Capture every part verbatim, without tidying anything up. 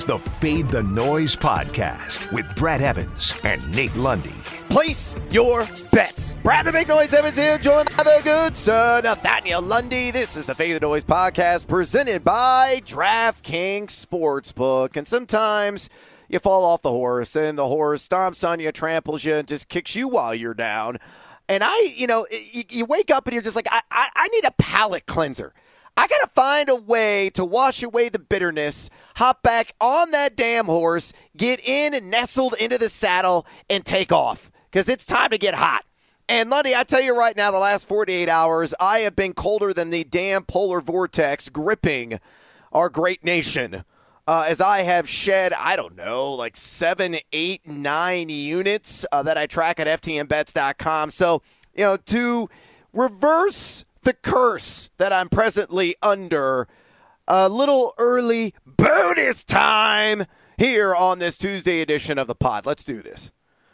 the Fade the Noise podcast with Brad Evans and Nate Lundy. Place your bets. Brad the Big Noise Evans here, joined by the good sir Nathaniel Lundy. This is the Fade the Noise podcast presented by DraftKings Sportsbook. And sometimes you fall off the horse and the horse stomps on you, tramples you, and just kicks you while you're down. And I, you know, you, you wake up and you're just like, I, I, I need a palate cleanser. I got to find a way to wash away the bitterness, hop back on that damn horse, get in and nestled into the saddle, and take off. Because it's time to get hot. And, Lundy, I tell you right now, the last forty-eight hours, I have been colder than the damn polar vortex gripping our great nation. Uh, as I have shed, I don't know, like seven, eight, nine units uh, that I track at F T N bets dot com. So, you know, to reverse the curse that I'm presently under, a little early bonus time here on this Tuesday edition of the pod. Let's do this.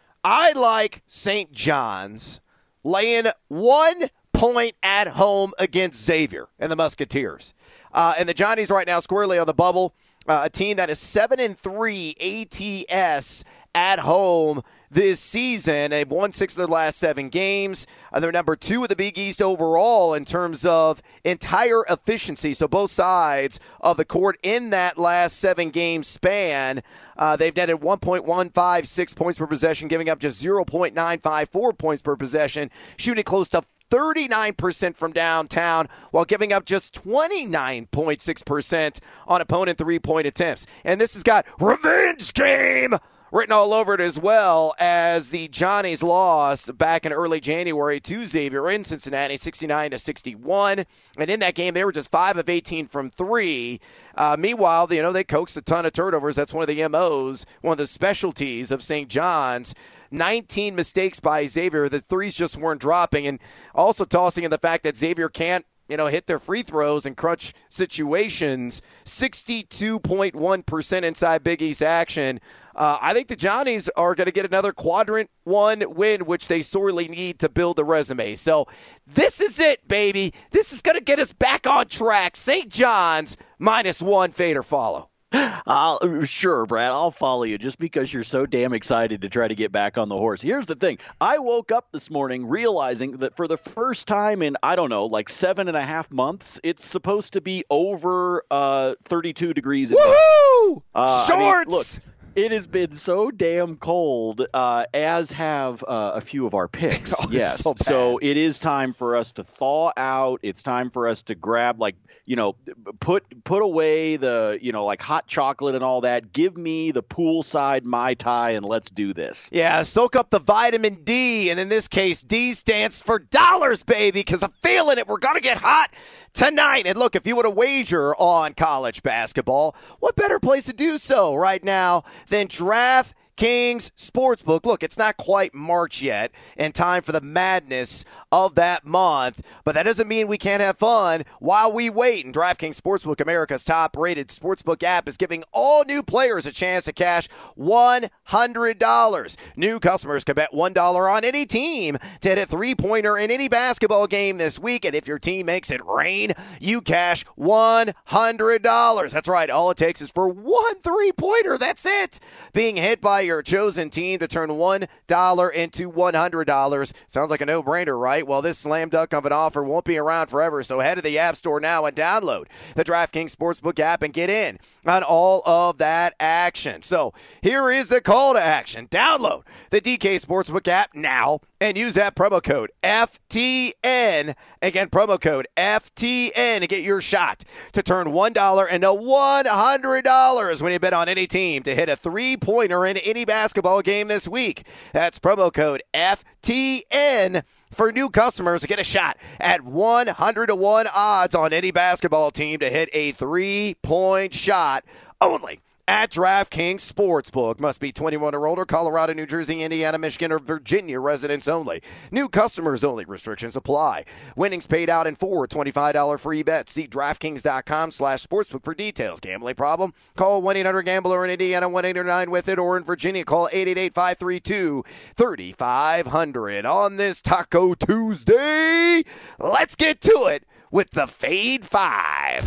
I like Saint John's laying one point at home against Xavier and the Musketeers. Uh, and the Johnnies right now squarely on the bubble, uh, a team that is seven and three A T S at home this season. They've won six of their last seven games. Uh, they're number two of the Big East overall in terms of entire efficiency. So both sides of the court in that last seven-game span, uh, they've netted one point one five six points per possession, giving up just zero point nine five four points per possession, shooting close to thirty-nine percent from downtown while giving up just twenty-nine point six percent on opponent three-point attempts. And this has got revenge game written all over it, as well as the Johnnies lost back in early January to Xavier in Cincinnati, sixty-nine to sixty-one. And in that game, they were just five of eighteen from three. Uh, meanwhile, you know, they coaxed a ton of turnovers. That's one of the M Os, one of the specialties of Saint John's. nineteen mistakes by Xavier. The threes just weren't dropping. And also tossing in the fact that Xavier can't, you know, hit their free throws in crunch situations, sixty-two point one percent inside Big East action. Uh, I think the Johnnies are going to get another quadrant one win, which they sorely need to build a resume. So this is it, baby. This is going to get us back on track. Saint John's minus one, fade or follow. I'll, sure, Brad, I'll follow you just because you're so damn excited to try to get back on the horse. Here's the thing. I woke up this morning realizing that for the first time in, I don't know, like seven and a half months, it's supposed to be over uh, thirty-two degrees. Woohoo! Uh, Shorts! I mean, look, it has been so damn cold, uh, as have uh, a few of our picks. Oh, yes. So, so it is time for us to thaw out. It's time for us to grab, like, you know, put put away the, you know, like hot chocolate and all that. Give me the poolside Mai Tai and let's do this. Yeah, soak up the vitamin D. And in this case, D stands for dollars, baby, because I'm feeling it. We're going to get hot tonight. And look, if you want to wager on college basketball, what better place to do so right now than DraftKings Sportsbook? Look, it's not quite March yet and time for the madness of that month, but that doesn't mean we can't have fun while we wait. And DraftKings Sportsbook, America's top-rated sportsbook app, is giving all new players a chance to cash one hundred dollars. New customers can bet one dollar on any team to hit a three-pointer in any basketball game this week, and if your team makes it rain, you cash one hundred dollars. That's right. All it takes is for one three-pointer. That's it. Being hit by your chosen team to turn one dollar into one hundred dollars. Sounds like a no-brainer, right? Well, this slam dunk of an offer won't be around forever, so head to the App Store now and download the DraftKings Sportsbook app and get in on all of that action. So here is the call to action. Download the D K Sportsbook app now and use that promo code F T N. Again, promo code F T N to get your shot to turn one dollar into one hundred dollars when you bet on any team to hit a three-pointer in any basketball game this week. That's promo code F T N for new customers to get a shot at one hundred to one odds on any basketball team to hit a three-point shot only at DraftKings Sportsbook. Must be twenty-one or older. Colorado, New Jersey, Indiana, Michigan, or Virginia residents only. New customers only. Restrictions apply. Winnings paid out in four twenty-five dollars free bets. See DraftKings.com slash sportsbook for details. Gambling problem? Call one eight hundred gambler in Indiana, one eight hundred nine with it, or in Virginia, call eight eight eight, five three two, three five zero zero. On this Taco Tuesday, let's get to it with the Fade Five.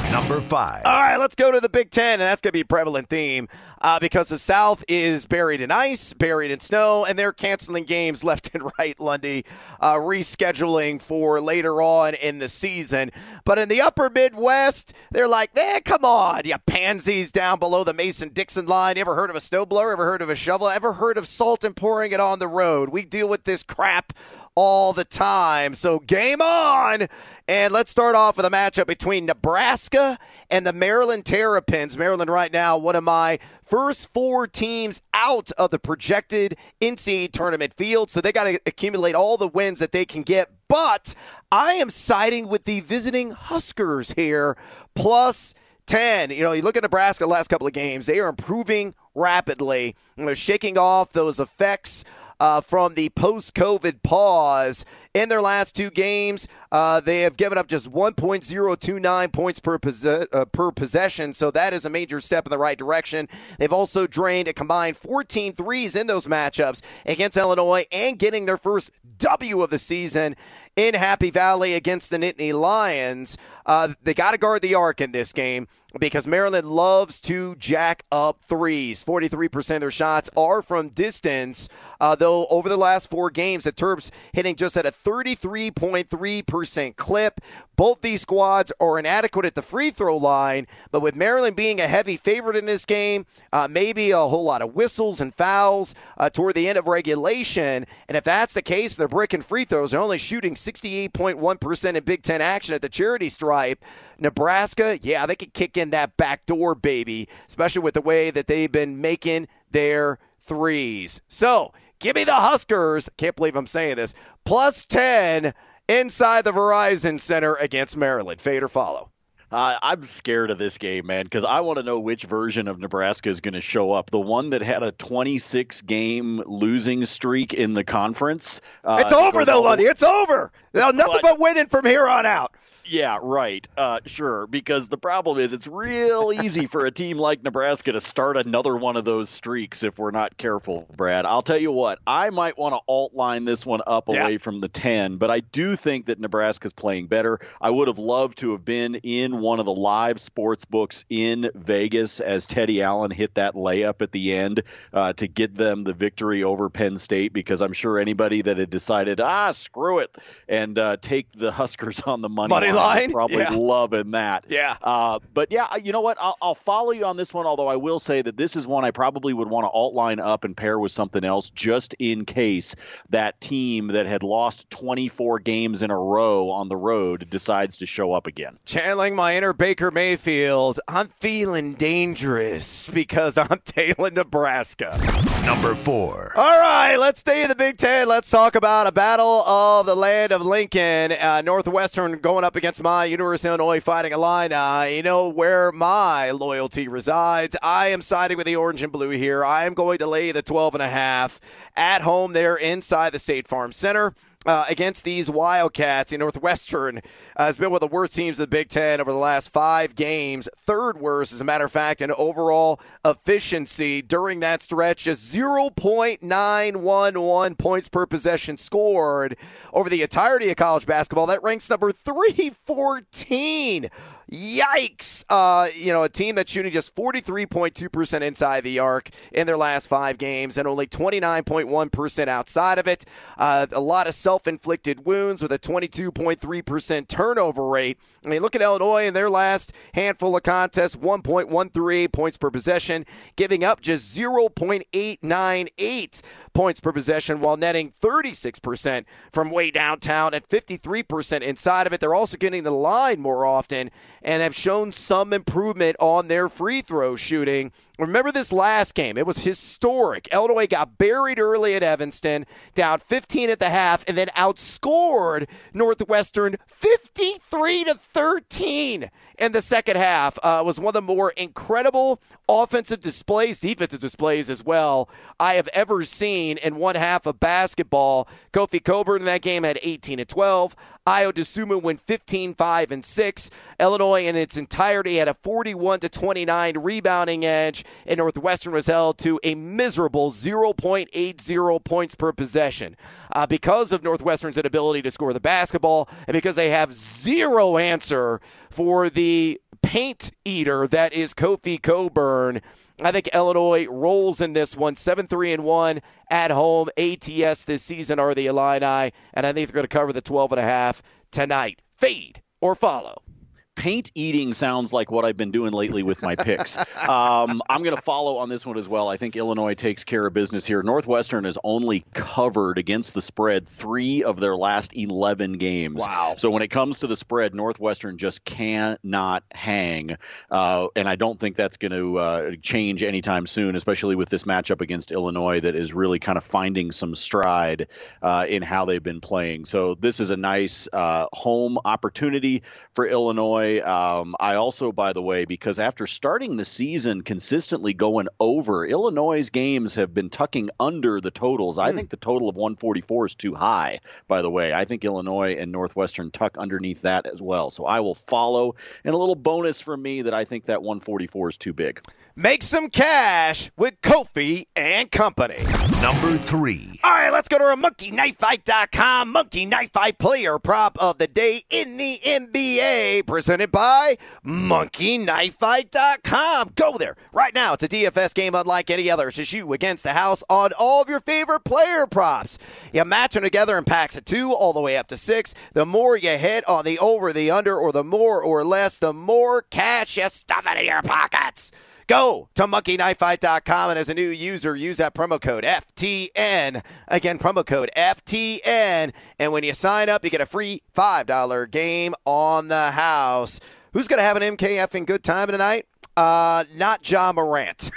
Number five. All right, let's go to the Big Ten, and that's going to be a prevalent theme uh, because the South is buried in ice, buried in snow, and they're canceling games left and right, Lundy, uh, rescheduling for later on in the season. But in the upper Midwest, they're like, eh, come on, you pansies down below the Mason-Dixon line. You ever heard of a snowblower? Ever heard of a shovel? Ever heard of salt and pouring it on the road? We deal with this crap all the time. So game on. And let's start off with a matchup between Nebraska and the Maryland Terrapins. Maryland right now, one of my first four teams out of the projected N C double A tournament field. So they got to accumulate all the wins that they can get. But I am siding with the visiting Huskers here, plus ten. You know, you look at Nebraska the last couple of games, they are improving rapidly. And they're shaking off those effects Uh, from the post-COVID pause. In their last two games, uh, they have given up just one point oh two nine points per, posse- uh, per possession, so that is a major step in the right direction. They've also drained a combined fourteen threes in those matchups against Illinois and getting their first W of the season in Happy Valley against the Nittany Lions. Uh, they got to guard the arc in this game because Maryland loves to jack up threes. forty-three percent of their shots are from distance, uh, though over the last four games, the Terps hitting just at a thirty-three point three percent clip. Both these squads are inadequate at the free throw line, but with Maryland being a heavy favorite in this game, uh, maybe a whole lot of whistles and fouls uh, toward the end of regulation. And if that's the case, they're bricking free throws. They're only shooting sixty-eight point one percent in Big Ten action at the charity stripe. Nebraska, yeah, they could kick in that back door, baby, especially with the way that they've been making their threes. So give me the Huskers. Can't believe I'm saying this. Plus ten inside the Verizon Center against Maryland. Fade or follow? Uh, I'm scared of this game, man, because I want to know which version of Nebraska is going to show up. The one that had a twenty-six game losing streak in the conference. Uh, it's over, though, Lundy. It's over. Nothing but, but winning from here on out. Yeah, right. Uh, sure, because the problem is it's real easy for a team like Nebraska to start another one of those streaks if we're not careful, Brad. I'll tell you what, I might want to alt line this one up yeah. away from the ten, but I do think that Nebraska's playing better. I would have loved to have been in one of the live sports books in Vegas as Teddy Allen hit that layup at the end uh, to get them the victory over Penn State, because I'm sure anybody that had decided, ah, screw it, and uh, take the Huskers on the money, money line, line? probably yeah. loving that. Yeah. Uh, but yeah, you know what? I'll, I'll follow you on this one, although I will say that this is one I probably would want to alt line up and pair with something else just in case that team that had lost twenty-four games in a row on the road decides to show up again. Channeling my inner Baker Mayfield, I'm feeling dangerous because I'm tailing Nebraska. Number four. All right, let's stay in the Big Ten. Let's talk about a battle of the land of Lincoln. Uh, Northwestern going up against my University of Illinois Fighting Illini. You know where my loyalty resides. I am siding with the orange and blue here. I am going to lay the twelve and a half at home there inside the State Farm Center. Uh, against these Wildcats. In Northwestern uh, has been one of the worst teams of the Big Ten over the last five games. Third worst, as a matter of fact, in overall efficiency during that stretch. Just zero point nine one one points per possession scored over the entirety of college basketball. That ranks number three fourteen. Yikes. Uh, you know, a team that's shooting just forty-three point two percent inside the arc in their last five games and only twenty-nine point one percent outside of it. Uh, a lot of self-inflicted wounds with a twenty-two point three percent turnover rate. I mean, look at Illinois in their last handful of contests, one point one three points per possession, giving up just zero point eight nine eight points per possession while netting thirty-six percent from way downtown and fifty-three percent inside of it. They're also getting the line more often and have shown some improvement on their free throw shooting. Remember this last game. It was historic. Illinois got buried early at Evanston, down fifteen at the half, and then outscored Northwestern fifty-three to thirteen in the second half. Uh, was one of the more incredible offensive displays, defensive displays as well, I have ever seen in one half of basketball. Kofi Coburn in that game had eighteen and twelve. Ayo Dosunmu went fifteen, five, and six. Illinois in its entirety had a forty-one to twenty-nine rebounding edge, and Northwestern was held to a miserable zero point eight zero points per possession. Uh, because of Northwestern's inability to score the basketball and because they have zero answer for the paint eater that is Kofi Cockburn. I think Illinois rolls in this one, seven three and one at home. A T S this season are the Illini, and I think they're going to cover the twelve and a half tonight. Fade or follow? Paint eating sounds like what I've been doing lately with my picks. um, I'm going to follow on this one as well. I think Illinois takes care of business here. Northwestern has only covered against the spread three of their last eleven games. Wow. So when it comes to the spread, Northwestern just cannot hang. Uh, and I don't think that's going to uh, change anytime soon, especially with this matchup against Illinois that is really kind of finding some stride uh, in how they've been playing. So this is a nice uh, home opportunity for Illinois. Um, I also, by the way, because after starting the season consistently going over, Illinois' games have been tucking under the totals. Mm. I think the total of one forty-four is too high, by the way. I think Illinois and Northwestern tuck underneath that as well. So I will follow. And a little bonus for me that I think that one forty-four is too big. Make some cash with Kofi and Company. Number three. All right, let's go to our Monkey Knife Fight dot com Monkey Knife Fight player prop of the day in the N B A, presented by Monkey Knife Fight dot com. Go there right now. It's a D F S game unlike any other. It's just you against the house on all of your favorite player props. You match them together in packs of two all the way up to six. The more you hit on the over, the under, or the more or less, the more cash you stuff it in your pockets. Go to Monkey Knife Fight dot com, and as a new user, use that promo code F T N. Again, promo code F T N. And when you sign up, you get a free five dollars game on the house. Who's going to have an M K F and good time tonight? Uh, not Ja Morant.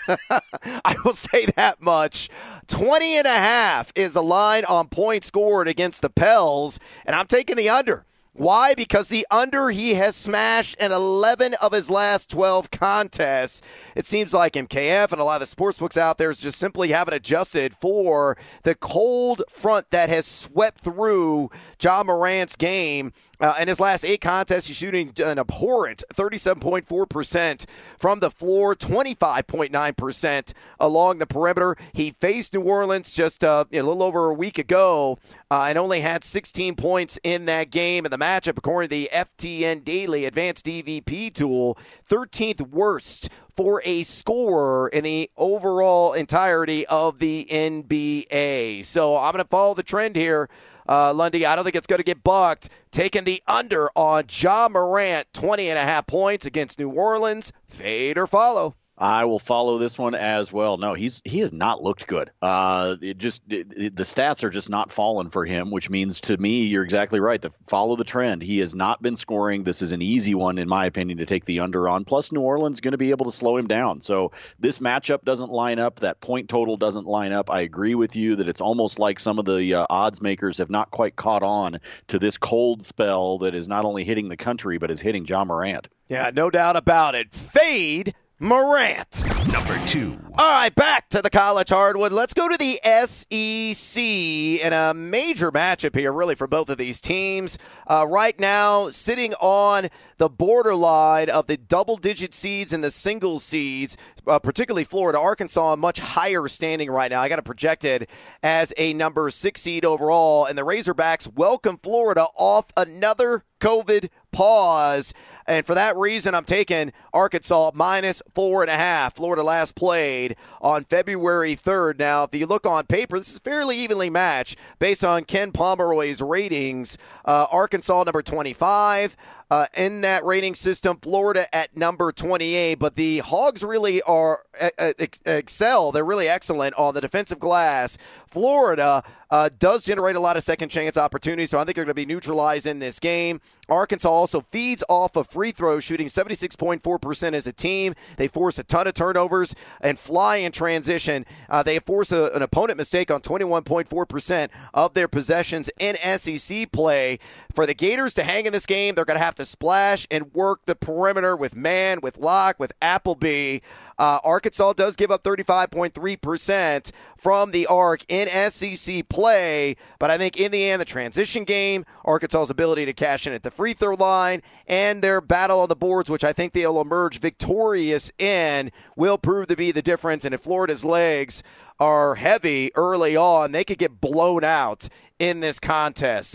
I will say that much. twenty and a half is the line on points scored against the Pels, and I'm taking the under. Why? Because the under, he has smashed in eleven of his last twelve contests. It seems like M K F and a lot of the sportsbooks out there just simply haven't adjusted for the cold front that has swept through Ja Morant's game. Uh, in his last eight contests, he's shooting an abhorrent thirty-seven point four percent from the floor, twenty-five point nine percent along the perimeter. He faced New Orleans just uh, a little over a week ago uh, and only had sixteen points in that game. And the matchup, according to the F T N Daily Advanced D V P tool, thirteenth worst for a scorer in the overall entirety of the N B A. So I'm going to follow the trend here. Uh, Lundy, I don't think it's going to get bucked. Taking the under on Ja Morant, twenty and a half points against New Orleans. Fade or follow? I will follow this one as well. No, he's he has not looked good. Uh, it just it, it, the stats are just not falling for him, which means to me you're exactly right. To follow the trend, he has not been scoring. This is an easy one, in my opinion, to take the under on. Plus, New Orleans is going to be able to slow him down. So this matchup doesn't line up. That point total doesn't line up. I agree with you that it's almost like some of the uh, odds makers have not quite caught on to this cold spell that is not only hitting the country but is hitting Ja Morant. Yeah, no doubt about it. Fade Morant. Number two. All right, back to the college hardwood. Let's go to the S E C in a major matchup here, really, for both of these teams. Uh, right now, sitting on the borderline of the double-digit seeds and the single seeds, uh, particularly Florida. Arkansas, much higher standing right now. I got it projected as a number six seed overall, and the Razorbacks welcome Florida off another COVID pause. And for that reason, I'm taking Arkansas minus four and a half. Florida last played on February third. Now, if you look on paper, this is fairly evenly matched based on Ken Pomeroy's ratings. Uh, Arkansas number twenty-five. Uh, in that rating system, Florida at number twenty-eight. But the Hogs really are uh, excel. They're really excellent on the defensive glass. Florida uh, does generate a lot of second chance opportunities, so I think they're going to be neutralized in this game. Arkansas also feeds off of free throws, shooting seventy-six point four percent as a team. They force a ton of turnovers and fly in transition. Uh, they force a, an opponent mistake on twenty-one point four percent of their possessions in S E C play. For the Gators to hang in this game, they're going to have to splash and work the perimeter with Man, with Locke, with Appleby. Uh, Arkansas does give up thirty-five point three percent from the arc in S E C play, but I think in the end, the transition game, Arkansas's ability to cash in at the free throw line, and their battle on the boards, which I think they'll emerge victorious in, will prove to be the difference. And if Florida's legs are heavy early on, they could get blown out in this contest. So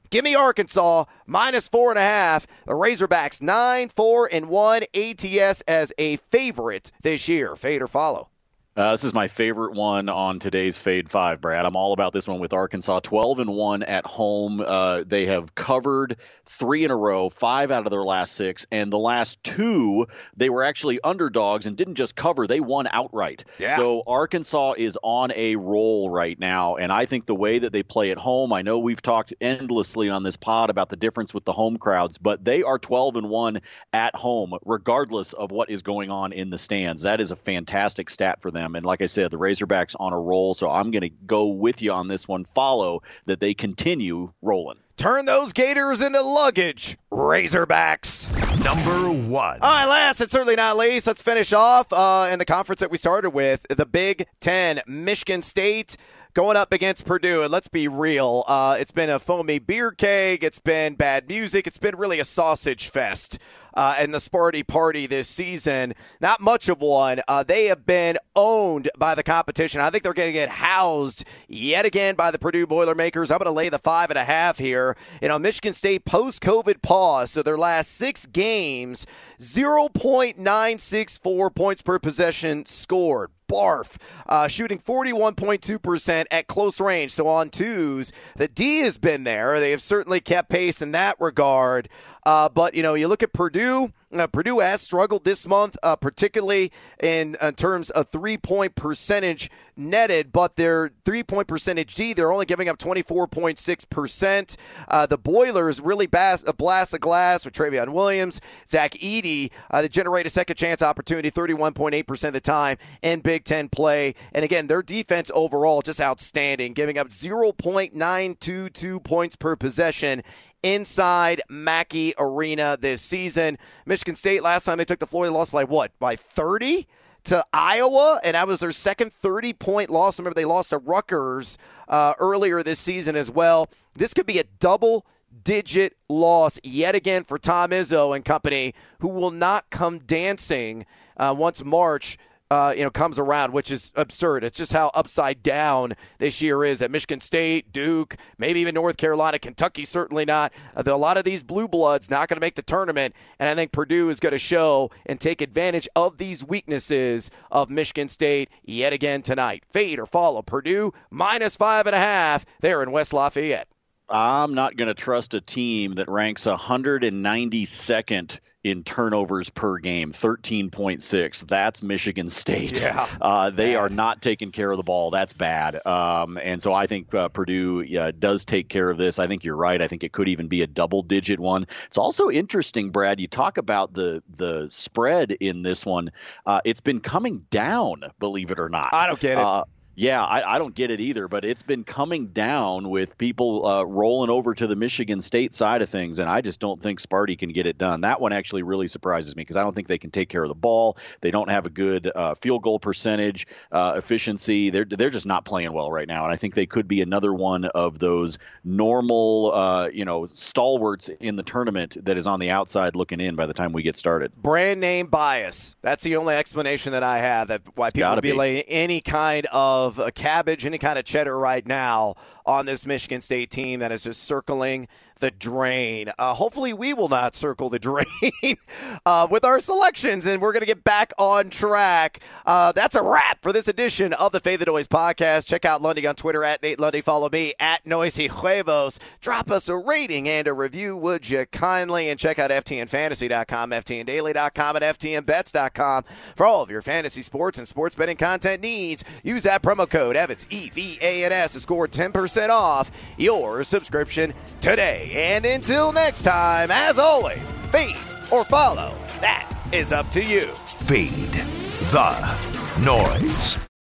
Give me Arkansas, minus four and a half. The Razorbacks, nine, four, and one. A T S as a favorite this year. Fade or follow? Uh, this is my favorite one on today's Fade Five, Brad. I'm all about this one with Arkansas. twelve and one at home. Uh, they have covered three in a row, five out of their last six, and the last two they were actually underdogs and didn't just cover; they won outright. Yeah. So Arkansas is on a roll right now, and I think the way that they play at home. I know we've talked endlessly on this pod about the difference with the home crowds, but they are twelve and one at home, regardless of what is going on in the stands. That is a fantastic stat for them. And like I said, the Razorbacks on a roll, so I'm going to go with you on this one. Follow that they continue rolling. Turn those Gators into luggage, Razorbacks. Number one. All right, last and certainly not least, let's finish off uh, in the conference that we started with, the Big Ten. Michigan State going up against Purdue, and let's be real, uh, it's been a foamy beer keg, it's been bad music, it's been really a sausage fest uh, in the Sparty Party this season. Not much of one. Uh, they have been owned by the competition. I think they're going to get housed yet again by the Purdue Boilermakers. I'm going to lay the five and a half here. You know, Michigan State post-COVID pause, so their last six games, zero point nine six four points per possession scored. Barf, uh, shooting forty-one point two percent at close range. So on twos, the D has been there. They have certainly kept pace in that regard. Uh, but, you know, you look at Purdue. Uh, Purdue has struggled this month, uh, particularly in, in terms of three-point percentage netted, but their three-point percentage D, they're only giving up twenty-four point six percent. Uh, the Boilers really bas- a blast of glass with Travion Williams, Zach Edey. Uh, they generate a second-chance opportunity thirty-one point eight percent of the time in Big Ten play. And, again, their defense overall just outstanding, giving up zero point nine two two points per possession inside Mackey Arena this season. Michigan State, last time they took the floor, they lost by what? By thirty to Iowa, and that was their second thirty-point loss. Remember, they lost to Rutgers uh, earlier this season as well. This could be a double-digit loss yet again for Tom Izzo and company, who will not come dancing uh, once March Uh, you know, comes around, which is absurd. It's just how upside down this year is at Michigan State, Duke, maybe even North Carolina, Kentucky, certainly not. Uh, a lot of these blue bloods not going to make the tournament, and I think Purdue is going to show and take advantage of these weaknesses of Michigan State yet again tonight. Fade or follow Purdue minus five and a half there in West Lafayette. I'm not going to trust a team that ranks one hundred ninety-second in turnovers per game, thirteen point six. That's Michigan State. Yeah. Uh, they bad. are not taking care of the ball. That's bad. Um, and so I think uh, Purdue uh, does take care of this. I think you're right. I think it could even be a double-digit one. It's also interesting, Brad, you talk about the the spread in this one. Uh, it's been coming down, believe it or not. I don't get it. Uh, Yeah, I, I don't get it either, but it's been coming down with people uh, rolling over to the Michigan State side of things, and I just don't think Sparty can get it done. That one actually really surprises me because I don't think they can take care of the ball. They don't have a good uh, field goal percentage, uh, efficiency. They're they're just not playing well right now, and I think they could be another one of those normal, uh, you know, stalwarts in the tournament that is on the outside looking in by the time we get started. Brand name bias. That's the only explanation that I have that why people would be, be laying any kind of Of a cabbage, any kind of cheddar right now on this Michigan State team that is just circling the drain. Uh, hopefully we will not circle the drain uh, with our selections, and we're going to get back on track. Uh, that's a wrap for this edition of the Fade the Noise podcast. Check out Lundy on Twitter, at Nate Lundy. Follow me, at Noisy Huevos. Drop us a rating and a review, would you kindly? And check out F T N fantasy dot com, F T N daily dot com, and F T N bets dot com for all of your fantasy sports and sports betting content needs. Use that promo code Evans, E V A N S, to score ten percent off your subscription today. And until next time, as always, fade or follow. That is up to you. Fade the noise.